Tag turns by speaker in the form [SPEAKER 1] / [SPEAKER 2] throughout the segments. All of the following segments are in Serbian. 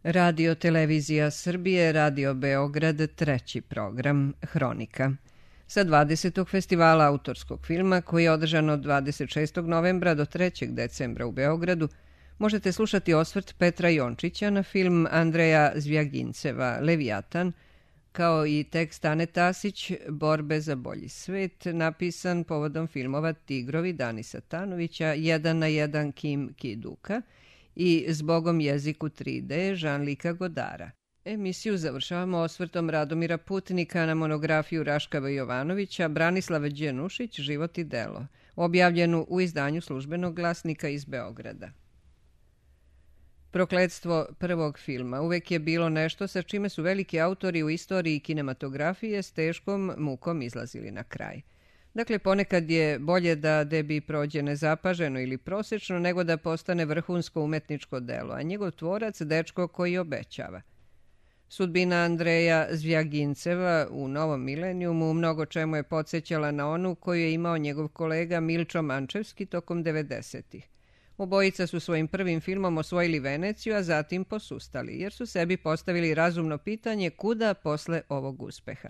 [SPEAKER 1] Radio Televizija Srbije, Radio Beograd, treći program, Hronika. Sa 20. festivala autorskog filma, koji je održan od 26. novembra do 3. decembra u Beogradu, možete slušati osvrt Petra Jončića na film Andreja Zvjaginceva Levijatan, kao i tekst Ane Tasić Borbe za bolji svet, napisan povodom filmova Tigrovi Danisa Tanovića, 1 na 1 Kim Ki-duka i Zbogom jeziku 3D Jean-Luca Godara. Emisiju završavamo osvrtom Radomira Putnika na monografiju Raškava Jovanovića Branislava Đenušić Život i delo, objavljenu u izdanju Službenog glasnika iz Beograda. Prokletstvo prvog filma uvek je bilo nešto sa čime su veliki autori u istoriji kinematografije s teškom mukom izlazili na kraj. Dakle, ponekad je bolje da debi prođe nezapaženo ili prosečno nego da postane vrhunsko umetničko delo, a njegov tvorac dečko koji obećava. Sudbina Andreja Zvjaginceva u Novom milenijumu u mnogo čemu je podsjećala na onu koju je imao njegov kolega Milčo Mančevski tokom 90-ih. Obojica su svojim prvim filmom osvojili Veneciju, a zatim posustali, jer su sebi postavili razumno pitanje kuda posle ovog uspeha.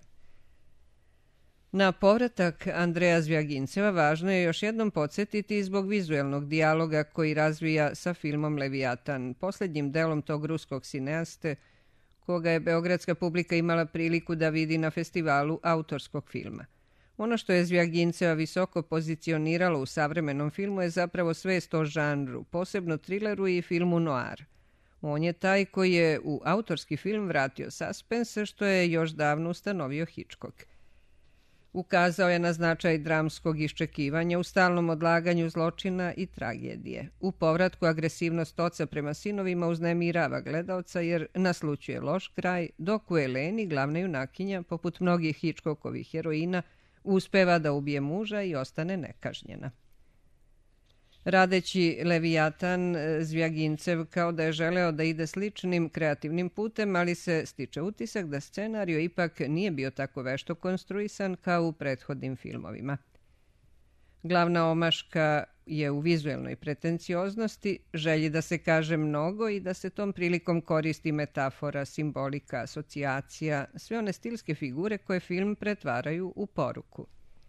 [SPEAKER 1] Na povratak Andreja Zvjaginceva važno je još jednom podsjetiti zbog vizuelnog dijaloga koji razvija sa filmom Levijatan, posljednjim delom tog ruskog sineaste, koga je beogradska publika imala priliku da vidi na festivalu autorskog filma. Ono što je Zvjaginceva visoko pozicioniralo u savremenom filmu je zapravo svest o žanru, posebno trileru i filmu noir. On je taj koji je u autorski film vratio suspens, što je još davno ustanovio Hitchcock. Ukazao je na značaj dramskog iščekivanja u stalnom odlaganju zločina i tragedije. U povratku agresivnost oca prema sinovima uznemirava gledaoca jer naslućuje loš kraj, dok u Eleni, glavna junakinja, poput mnogih Hitchcockovih heroina, uspeva da ubije muža i ostane nekažnjena. Radeći Levijatan, Zvjagincev kao da je želeo da ide sličnim kreativnim putem, ali se stiče utisak da scenario ipak nije bio tako vešto konstruisan kao u prethodnim filmovima. Glavna omaška je u vizuelnoj pretencioznosti, želji da se kaže mnogo i da se tom prilikom koristi metafora, simbolika, asocijacija, sve one stilske figure koje film pretvaraju u poruku.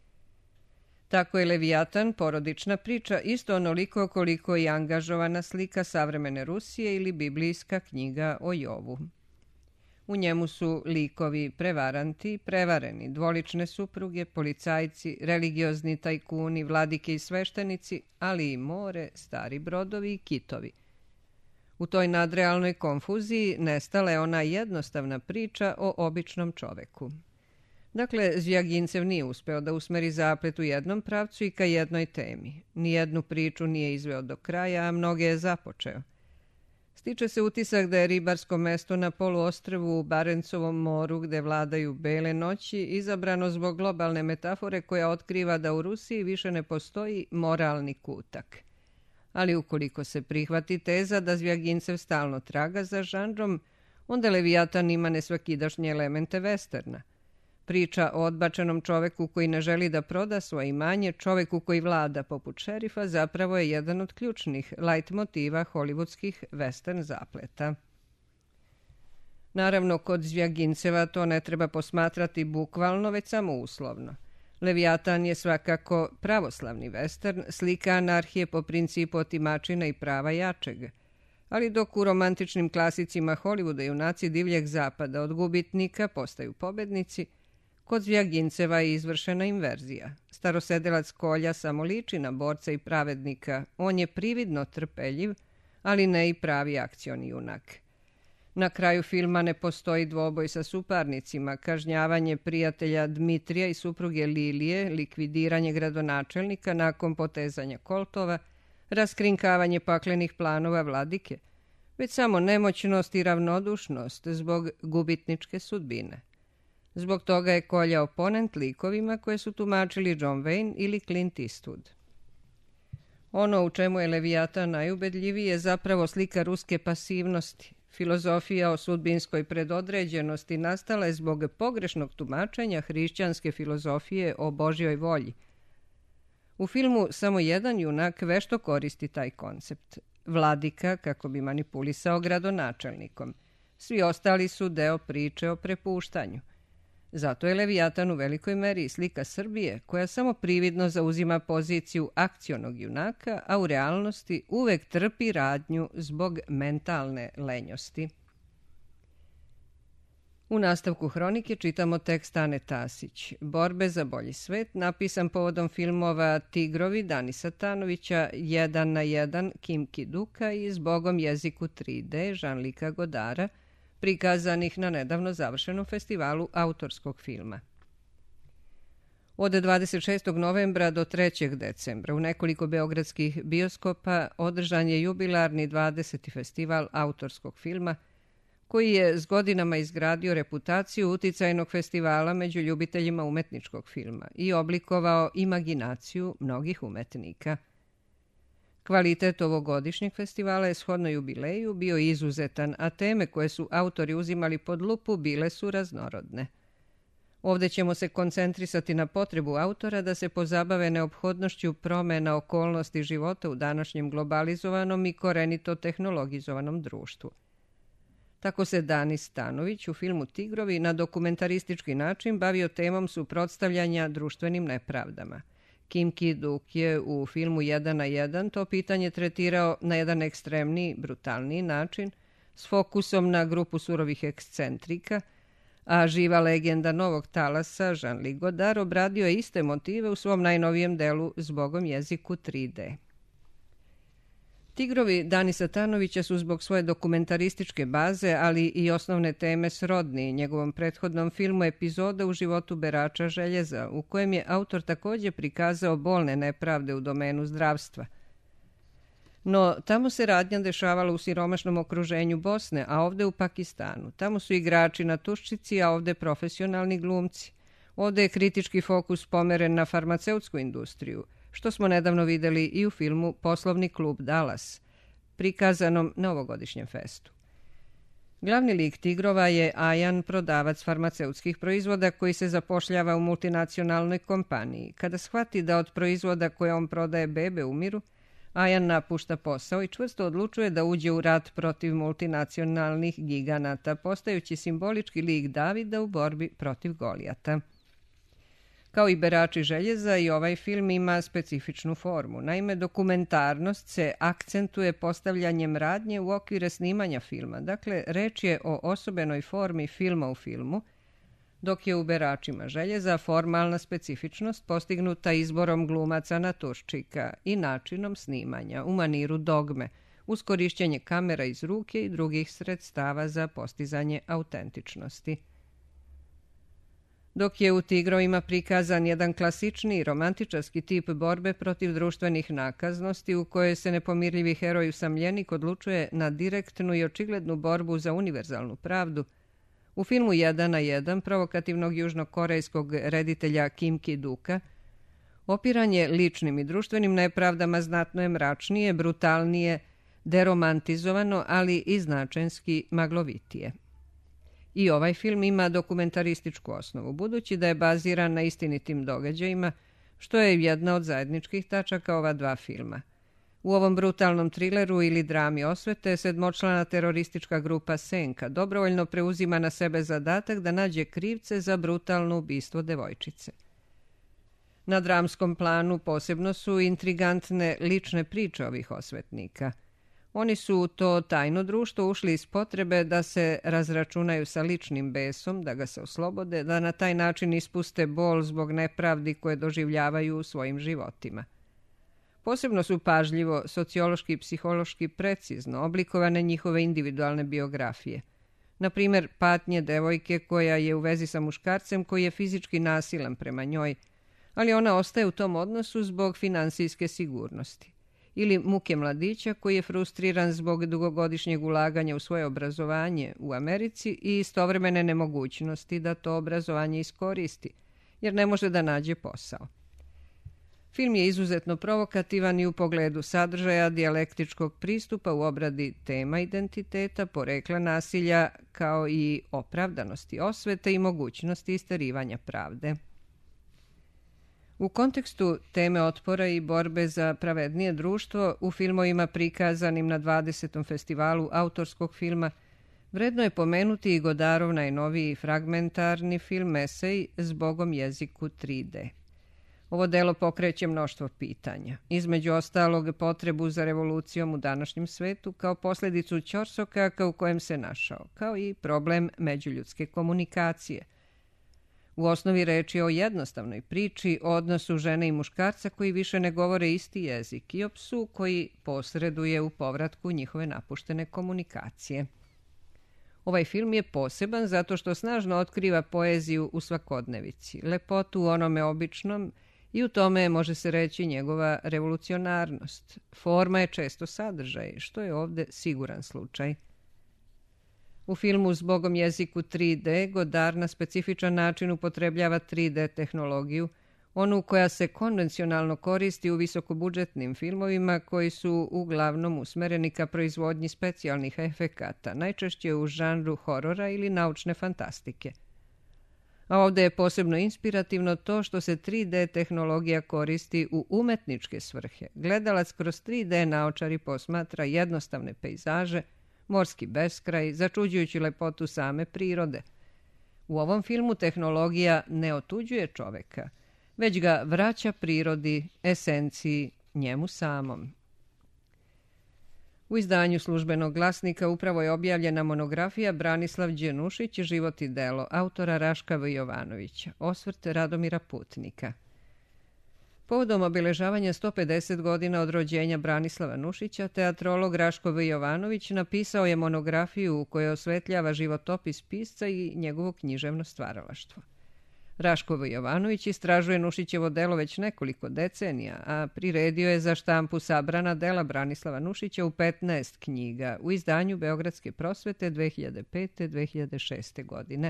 [SPEAKER 1] Tako je Levijatan porodična priča isto onoliko koliko i angažovana slika savremene Rusije ili biblijska knjiga o Jovu. U njemu su likovi prevaranti, prevareni, dvolične supruge, policajci, religiozni tajkuni, vladike i sveštenici, ali i more, stari brodovi i kitovi. U toj nadrealnoj konfuziji nestala je ona jednostavna priča o običnom čoveku. Dakle, Zvjagincev nije uspeo da usmeri zaplet u jednom pravcu i ka jednoj temi. Nijednu priču nije izveo do kraja, a mnoge je započeo. Stiče se utisak da je ribarsko mesto na poluostrvu u Barencovom moru, gde vladaju bele noći, izabrano zbog globalne metafore koja otkriva da u Rusiji više ne postoji moralni kutak. Ali ukoliko se prihvati teza da Zvjagincev stalno traga za žanrom, onda Levijatan ima nesvakidašnje elemente westerna. Priča o odbačenom čoveku koji ne želi da proda svoje imanje, čoveku koji vlada poput šerifa, zapravo je jedan od ključnih light motiva hollywoodskih western zapleta. Naravno, kod Zvjaginceva to ne treba posmatrati bukvalno, već samo uslovno. Levijatan je svakako pravoslavni western, slika anarhije po principu otimačina i prava jačeg. Ali dok u romantičnim klasicima Hollywooda junaci divljeg zapada od gubitnika postaju pobednici, kod Zvjaginceva je izvršena inverzija. Starosedelac Kolja samo liči na borca i pravednika. On je prividno trpeljiv, ali ne i pravi akcioni junak. Na kraju filma ne postoji dvoboj sa suparnicima, kažnjavanje prijatelja Dmitrija i supruge Lilije, likvidiranje gradonačelnika nakon potezanja koltova, raskrinkavanje paklenih planova vladike, već samo nemoćnost i ravnodušnost zbog gubitničke sudbine. Zbog toga je Kolja oponent likovima koje su tumačili John Wayne ili Clint Eastwood. Ono u čemu je Levijatan najubedljiviji je zapravo slika ruske pasivnosti. Filozofija o sudbinskoj predodređenosti nastala je zbog pogrešnog tumačenja hrišćanske filozofije o Božjoj volji. U filmu samo jedan junak vešto koristi taj koncept. Vladika, kako bi manipulisao gradonačelnikom. Svi ostali su deo priče o prepuštanju. Zato je Leviatan u velikoj meri slika Srbije, koja samo prividno zauzima poziciju akcionog junaka, a u realnosti uvek trpi radnju zbog mentalne lenjosti. U nastavku hronike čitamo tekst Ane Tasić. Borbe za bolji svet, napisan povodom filmova Tigrovi Danisa Tanovića, 1:1 Kim Ki-duka i Zbogom jeziku 3D Jean-Luca Godara, prikazanih na nedavno završenom festivalu autorskog filma. Od 26. novembra do 3. decembra u nekoliko beogradskih bioskopa održan je jubilarni 20. festival autorskog filma, koji je s godinama izgradio reputaciju uticajnog festivala među ljubiteljima umetničkog filma i oblikovao imaginaciju mnogih umetnika. Kvalitet ovogodišnjeg festivala je shodno jubileju bio izuzetan, a teme koje su autori uzimali pod lupu bile su raznorodne. Ovde ćemo se koncentrisati na potrebu autora da se pozabave neophodnošću promena okolnosti života u današnjem globalizovanom i korenito tehnologizovanom društvu. Tako se Danis Tanović u filmu Tigrovi na dokumentaristički način bavio temom suprotstavljanja društvenim nepravdama. Kim Ki-duk je u filmu 1:1 to pitanje tretirao na jedan ekstremniji, brutalniji način, s fokusom na grupu surovih ekscentrika, a živa legenda novog talasa Jean-Luc Godard obradio je iste motive u svom najnovijem delu Zbogom jeziku 3D. Tigrovi Danisa Tanovića su zbog svoje dokumentarističke baze, ali i osnovne teme srodni njegovom prethodnom filmu Epizoda u životu berača željeza, u kojem je autor također prikazao bolne nepravde u domenu zdravstva. No, tamo se radnja dešavala u siromašnom okruženju Bosne, a ovde u Pakistanu. Tamo su igrači na tuščici, a ovde profesionalni glumci. Ovde je kritički fokus pomeren na farmaceutsku industriju, što smo nedavno videli i u filmu Poslovni klub Dallas, prikazanom na ovogodišnjem festu. Glavni lik Tigrova je Ajan, prodavac farmaceutskih proizvoda koji se zapošljava u multinacionalnoj kompaniji. Kada shvati da od proizvoda koje on prodaje bebe umiru, Ajan napušta posao i čvrsto odlučuje da uđe u rat protiv multinacionalnih giganata, postajući simbolički lik Davida u borbi protiv Golijata. Kao i berači željeza, i ovaj film ima specifičnu formu. Naime, dokumentarnost se akcentuje postavljanjem radnje u okvire snimanja filma. Dakle, reč je o osobenoj formi filma u filmu, dok je u beračima željeza formalna specifičnost postignuta izborom glumaca naturščika i načinom snimanja u maniru dogme, uz korišćenje kamera iz ruke i drugih sredstava za postizanje autentičnosti. Dok je u Tigrovima prikazan jedan klasični romantičarski tip borbe protiv društvenih nakaznosti u kojoj se nepomirljivi heroj usamljenik odlučuje na direktnu i očiglednu borbu za univerzalnu pravdu, u filmu 1:1 provokativnog južnokorejskog reditelja Kim Ki-duka opiranje ličnim i društvenim nepravdama znatno je mračnije, brutalnije, deromantizovano, ali i značenski maglovitije. I ovaj film ima dokumentarističku osnovu, budući da je baziran na istinitim događajima, što je jedna od zajedničkih tačaka ova dva filma. U ovom brutalnom trileru ili drami osvete, sedmočlana teroristička grupa Senka dobrovoljno preuzima na sebe zadatak da nađe krivce za brutalno ubistvo devojčice. Na dramskom planu posebno su intrigantne lične priče ovih osvetnika. Oni su u to tajno društvo ušli iz potrebe da se razračunaju sa ličnim besom, da ga se oslobode, da na taj način ispuste bol zbog nepravdi koje doživljavaju u svojim životima. Posebno su pažljivo, sociološki i psihološki precizno oblikovane njihove individualne biografije. Na primjer, patnje devojke koja je u vezi sa muškarcem koji je fizički nasilan prema njoj, ali ona ostaje u tom odnosu zbog finansijske sigurnosti. Ili muke mladića koji je frustriran zbog dugogodišnjeg ulaganja u svoje obrazovanje u Americi i istovremene nemogućnosti da to obrazovanje iskoristi, jer ne može da nađe posao. Film je izuzetno provokativan i u pogledu sadržaja, dijalektičkog pristupa u obradi tema identiteta, porekla nasilja, kao i opravdanosti osvete i mogućnosti isterivanja pravde. U kontekstu teme otpora i borbe za pravednije društvo, u filmovima prikazanim na 20. festivalu autorskog filma, Vredno je pomenuti i Godardov najnoviji fragmentarni film esej Zbogom jeziku 3D. Ovo delo pokreće mnoštvo pitanja, između ostalog potrebu za revolucijom u današnjem svetu kao posljedicu ćorsokaka u kojem se našao, kao i problem međuljudske komunikacije. U osnovi reč je o jednostavnoj priči o odnosu žene i muškarca koji više ne govore isti jezik i o psu koji posreduje u povratku njihove napuštene komunikacije. Ovaj film je poseban zato što snažno otkriva poeziju u svakodnevici, lepotu u onome običnom i u tome može se reći njegova revolucionarnost. Forma je često sadržaj, što je ovde siguran slučaj. U filmu Zbogom jeziku 3D Godard na specifičan način upotrebljava 3D tehnologiju, onu koja se konvencionalno koristi u visokobudžetnim filmovima koji su uglavnom usmereni ka proizvodnji specijalnih efekata, najčešće u žanru horora ili naučne fantastike. A ovde je posebno inspirativno to što se 3D tehnologija koristi u umetničke svrhe. Gledalac kroz 3D naočari posmatra jednostavne pejzaže, morski beskraj, začuđujući lepotu same prirode. U ovom filmu tehnologija ne otuđuje čoveka, već ga vraća prirodi, esenciji, njemu samom. U izdanju Službenog glasnika upravo je objavljena monografija Branislav Đenušić, Život i delo, autora Raška V. Jovanovića, osvrt Radomira Putnika. Povodom obilježavanja 150 godina od rođenja Branislava Nušića, teatrolog Raško V. Jovanović napisao je monografiju u kojoj osvetljava životopis pisca i njegovo književno stvaralaštvo. Raško V. Jovanović istražuje Nušićevo delo već nekoliko decenija, a priredio je za štampu sabrana dela Branislava Nušića u 15 knjiga u izdanju Beogradske prosvete 2005-2006. godine.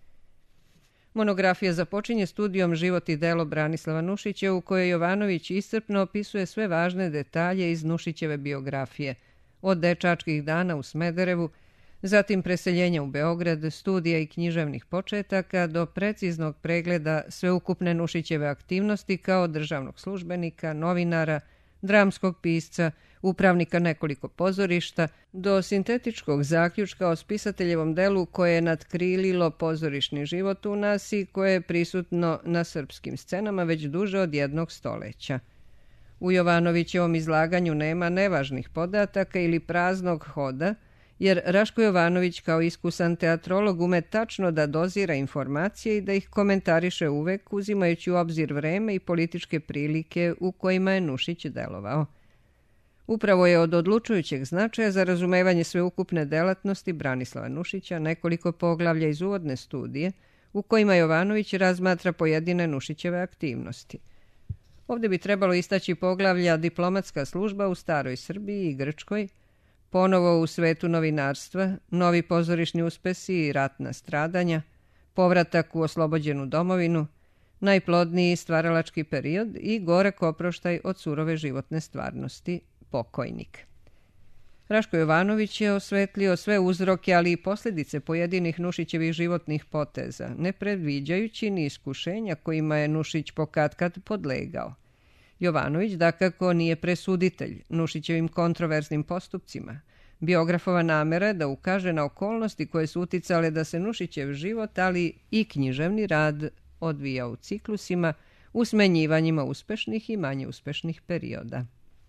[SPEAKER 1] Monografija započinje studijom Život i delo Branislava Nušića u kojoj Jovanović iscrpno opisuje sve važne detalje iz Nušićeve biografije, od dečačkih dana u Smederevu, zatim preseljenja u Beograd, studija i književnih početaka do preciznog pregleda sveukupne Nušićeve aktivnosti kao državnog službenika, novinara, dramskog pisca, upravnika nekoliko pozorišta, do sintetičkog zaključka o spisateljevom delu koje je nadkrililo pozorišni život u nas i koje je prisutno na srpskim scenama već duže od 1 stoleća. U Jovanovićevom izlaganju nema nevažnih podataka ili praznog hoda, jer Raško Jovanović kao iskusan teatrolog ume tačno da dozira informacije i da ih komentariše uvek uzimajući u obzir vreme i političke prilike u kojima je Nušić delovao. Upravo je od odlučujućeg značaja za razumevanje sveukupne delatnosti Branislava Nušića nekoliko poglavlja iz uvodne studije u kojima Jovanović razmatra pojedine Nušićeve aktivnosti. Ovdje bi trebalo istaći poglavlja Diplomatska služba u staroj Srbiji i Grčkoj, Ponovo u svetu novinarstva, novi pozorišni uspesi i ratna stradanja, povratak u oslobođenu domovinu, najplodniji stvaralački period i gorak oproštaj od surove životne stvarnosti, pokojnik. Raško Jovanović je osvetlio sve uzroke, ali i posljedice pojedinih Nušićevih životnih poteza, ne predviđajući ni iskušenja kojima je Nušić pokatkad podlegao. Jovanović dakako nije presuditelj Nušićevim kontroverznim postupcima. Biografova namera je da ukaže na okolnosti koje su uticale da se Nušićev život, ali i književni rad odvija u ciklusima, u smenjivanjima uspešnih i manje uspešnih perioda.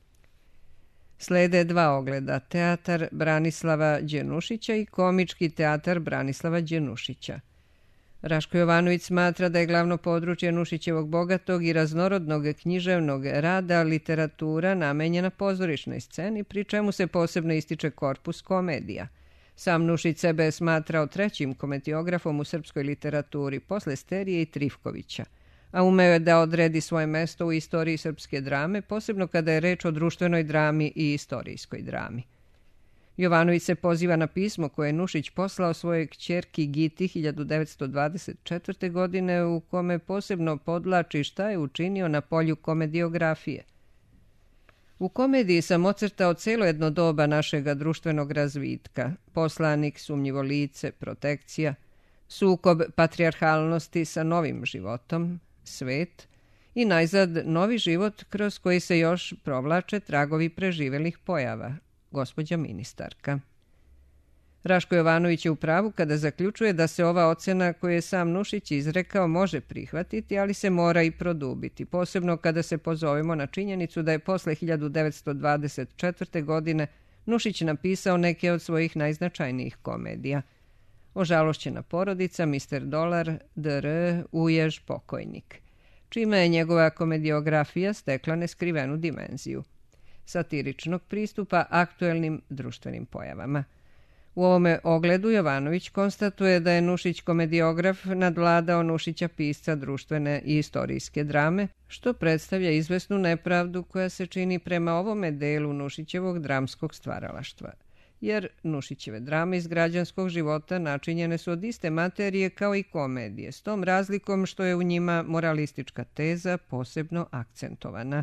[SPEAKER 1] Slede 2 ogleda, teatar Branislava Đenušića i komički teatar Branislava Đenušića. Raško Jovanović smatra da je glavno područje Nušićevog bogatog i raznorodnog književnog rada literatura namenjena pozorišnoj sceni, pri čemu se posebno ističe korpus komedija. Sam Nušić sebe je smatrao 3. komediografom u srpskoj literaturi, posle Sterije i Trifkovića, a umeo je da odredi svoje mesto u istoriji srpske drame, posebno kada je reč o društvenoj drami i istorijskoj drami. Jovanović se poziva na pismo koje je Nušić poslao svojoj kćerki Giti 1924. godine u kome posebno podlači šta je učinio na polju komediografije. U komediji sam ocrtao celo jedno doba našega društvenog razvitka, poslanik, sumnjivo lice, protekcija, sukob patrijarhalnosti sa novim životom, svet i najzad novi život kroz koji se još provlače tragovi preživelih pojava, gospođa ministarka. Raško Jovanović je u pravu kada zaključuje da se ova ocena koju je sam Nušić izrekao može prihvatiti, ali se mora i produbiti, posebno kada se pozovemo na činjenicu da je posle 1924. godine Nušić napisao neke od svojih najznačajnijih komedija. Ožalošćena porodica, Mister Dolar, Dr. Ujež, pokojnik, čime je njegova komediografija stekla neskrivenu dimenziju satiričnog pristupa aktuelnim društvenim pojavama. U ovome ogledu Jovanović konstatuje da je Nušić komediograf nadvladao Nušića pisca društvene i istorijske drame, što predstavlja izvesnu nepravdu koja se čini prema ovome delu Nušićevog dramskog stvaralaštva. Jer Nušićeve drame iz građanskog života načinjene su od iste materije kao i komedije, s tom razlikom što je u njima moralistička teza posebno akcentovana.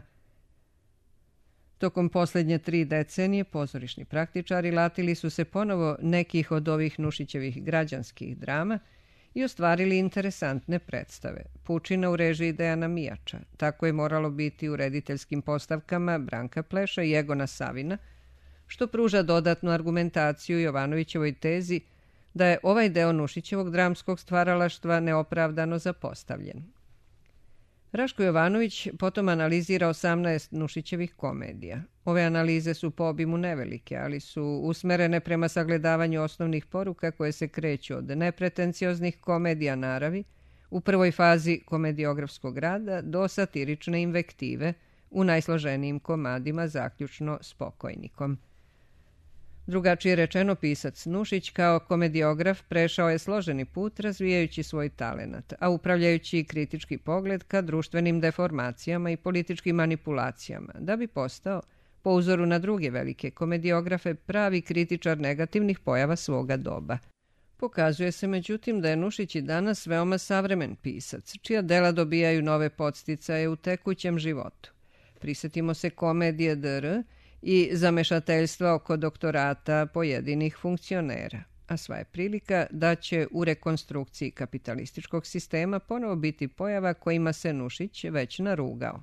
[SPEAKER 1] Tokom posljednje 3 decenije pozorišni praktičari latili su se ponovo nekih od ovih Nušićevih građanskih drama i ostvarili interesantne predstave. Pučina u režiji Dejana Mijača, tako je moralo biti u rediteljskim postavkama Branka Pleša i Egona Savina, što pruža dodatnu argumentaciju Jovanovićevoj tezi da je ovaj deo Nušićevog dramskog stvaralaštva neopravdano zapostavljen. Raško Jovanović potom analizira 18 Nušićevih komedija. Ove analize su po obimu nevelike, ali su usmerene prema sagledavanju osnovnih poruka koje se kreću od nepretencioznih komedija naravi u prvoj fazi komediografskog rada do satirične invektive u najsloženijim komadima, zaključno s Pokojnikom. Drugačije rečeno, pisac Nušić kao komediograf prešao je složeni put razvijajući svoj talenat, a upravljajući kritički pogled ka društvenim deformacijama i političkim manipulacijama, da bi postao, po uzoru na druge velike komediografe, pravi kritičar negativnih pojava svoga doba. Pokazuje se međutim da je Nušić i danas veoma savremen pisac, čija dela dobijaju nove podsticaje u tekućem životu. Prisetimo se komedije Dr. i zamešateljstva oko doktorata pojedinih funkcionera, a sva je prilika da će u rekonstrukciji kapitalističkog sistema ponovo biti pojava kojima se Nušić već narugao.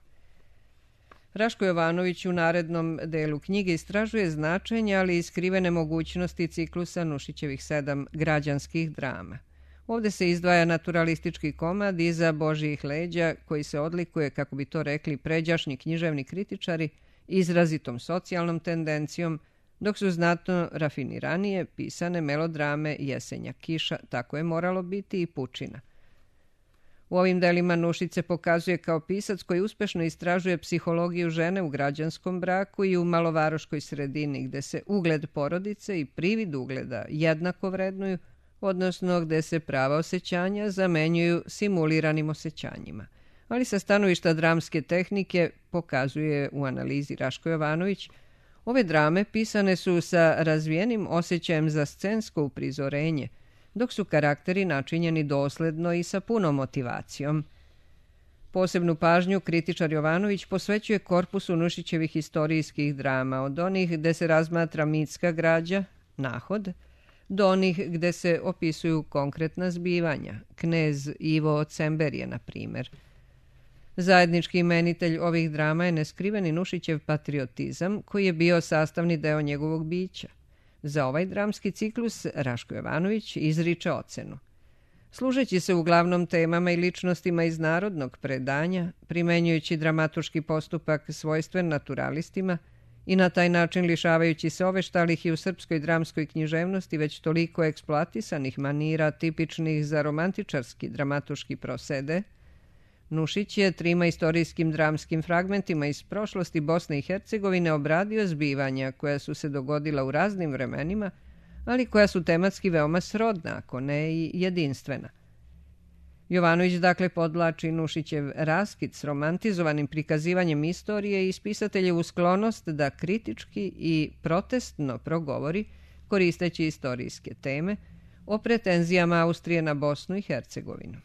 [SPEAKER 1] Raško Jovanović u narednom delu knjige istražuje značenje, ali i skrivene mogućnosti ciklusa Nušićevih 7 građanskih drama. Ovdje se izdvaja naturalistički komad Iza Božjih leđa, koji se odlikuje, kako bi to rekli pređašnji književni kritičari, izrazitom socijalnom tendencijom, dok su znatno rafiniranije pisane melodrame Jesenja kiša, tako je moralo biti i Pučina. U ovim delima Nušić se pokazuje kao pisac koji uspešno istražuje psihologiju žene u građanskom braku i u malovaroškoj sredini, gde se ugled porodice i privid ugleda jednako vrednuju, odnosno gde se prava osjećanja zamenjuju simuliranim osjećanjima. Ali sa stanovišta dramske tehnike, pokazuje u analizi Raško Jovanović, ove drame pisane su sa razvijenim osjećajem za scensko uprizorenje, dok su karakteri načinjeni dosledno i sa punom motivacijom. Posebnu pažnju kritičar Jovanović posvećuje korpusu Nušićevih istorijskih drama, od onih gde se razmatra mitska građa, nahod, do onih gde se opisuju konkretna zbivanja, knez Ivo Cemberije, na primjer. Zajednički imenitelj ovih drama je neskriveni Nušićev patriotizam, koji je bio sastavni deo njegovog bića. Za ovaj dramski ciklus Raško Jovanović izriče ocenu. Služeći se uglavnom temama i ličnostima iz narodnog predanja, primenjujući dramaturški postupak svojstven naturalistima i na taj način lišavajući se oveštalih i u srpskoj dramskoj književnosti već toliko eksploatisanih manira tipičnih za romantičarski dramaturški prosede, Nušić je 3 istorijskim dramskim fragmentima iz prošlosti Bosne i Hercegovine obradio zbivanja koja su se dogodila u raznim vremenima, ali koja su tematski veoma srodna, ako ne i jedinstvena. Jovanović dakle podlači Nušićev raskid s romantizovanim prikazivanjem istorije i spisateljevu sklonost da kritički i protestno progovori, koristeći istorijske teme, o pretenzijama Austrije na Bosnu i Hercegovinu.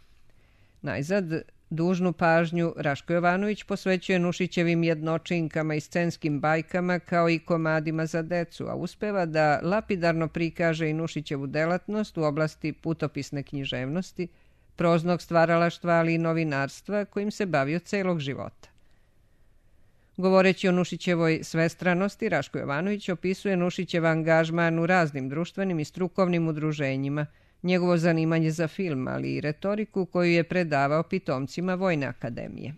[SPEAKER 1] Najzad, dužnu pažnju Raško Jovanović posvećuje Nušićevim jednočinkama i scenskim bajkama kao i komadima za decu, a uspeva da lapidarno prikaže i Nušićevu delatnost u oblasti putopisne književnosti, proznog stvaralaštva, ali i novinarstva kojim se bavio celog života. Govoreći o Nušićevoj svestranosti, Raško Jovanović opisuje Nušićev angažman u raznim društvenim i strukovnim udruženjima, njegovo zanimanje za film, ali i retoriku koju je predavao pitomcima Vojne akademije.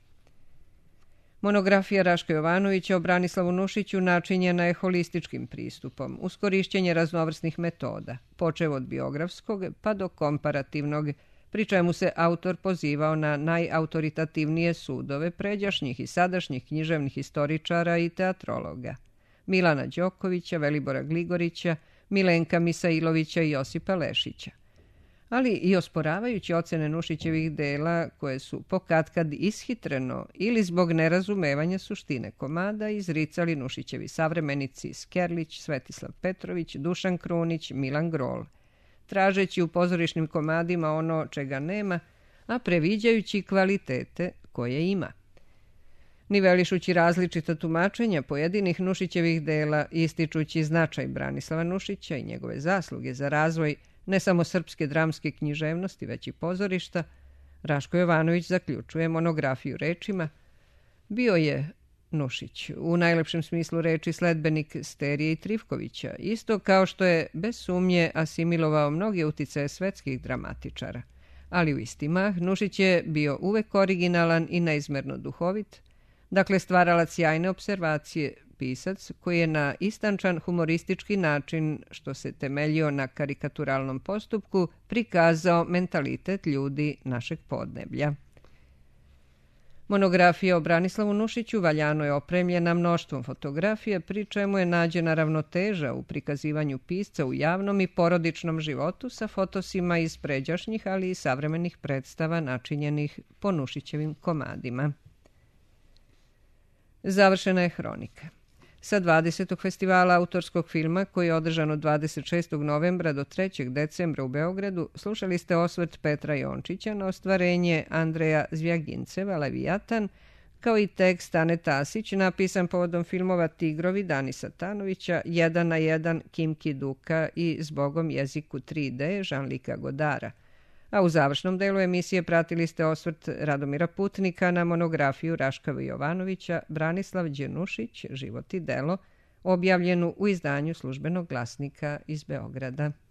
[SPEAKER 1] Monografija Raška Jovanovića o Branislavu Nušiću načinjena je holističkim pristupom, uz korišćenje raznovrsnih metoda, počev od biografskog pa do komparativnog, pri čemu se autor pozivao na najautoritativnije sudove pređašnjih i sadašnjih književnih istoričara i teatrologa, Milana Đokovića, Velibora Gligorića, Milenka Misailovića i Josipa Lešića, ali i osporavajući ocene Nušićevih dela koje su pokatkad ishitreno ili zbog nerazumevanja suštine komada izricali Nušićevi savremenici Skerlić, Svetislav Petrović, Dušan Krunić, Milan Grol, tražeći u pozorišnim komadima ono čega nema, a previđajući kvalitete koje ima. Nivelišući različita tumačenja pojedinih Nušićevih dela, ističući značaj Branislava Nušića i njegove zasluge za razvoj ne samo srpske dramske književnosti, već i pozorišta, Raško Jovanović zaključuje monografiju rečima: bio je Nušić u najlepšem smislu reči sledbenik Sterije i Trifkovića, isto kao što je bez sumnje asimilovao mnoge uticaje svetskih dramatičara. Ali u isti mah Nušić je bio uvek originalan i neizmerno duhovit, dakle stvaralac sjajne observacije, pisac koji je na istančan humoristički način, što se temeljio na karikaturalnom postupku, prikazao mentalitet ljudi našeg podneblja. Monografija o Branislavu Nušiću valjano je opremljena mnoštvom fotografija, pri čemu je nađena ravnoteža u prikazivanju pisca u javnom i porodičnom životu sa fotosima iz pređašnjih, ali i savremenih predstava načinjenih po Nušićevim komadima. Završena je hronika. Sa 20. festivala autorskog filma, koji je održan od 26. novembra do 3. decembra u Beogradu, slušali ste osvrt Petra Jončića na ostvarenje Andreja Zvjaginceva Levijatan, kao i tekst Ane Tasić, napisan povodom filmova Tigrovi Danisa Tanovića, 1 na 1 Kimki Duka i Zbogom jeziku 3D Jean-Luca Godara. A u završnom delu emisije pratili ste osvrt Radomira Putnika na monografiju Raška Jovanovića Branislav Nušić, život i delo, objavljenu u izdanju Službenog glasnika iz Beograda.